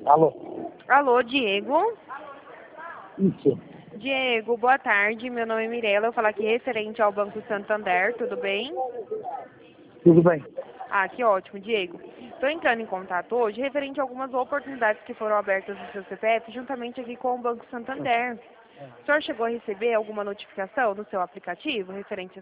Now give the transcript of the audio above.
Alô? Alô, Diego? Isso. Diego, boa tarde. Meu nome é Mirella. Eu falo aqui referente ao Banco Santander, tudo bem? Tudo bem. Ah, que ótimo, Diego. Estou entrando em contato hoje referente a algumas oportunidades que foram abertas no seu CPF, juntamente aqui com o Banco Santander. O senhor chegou a receber alguma notificação no seu aplicativo referente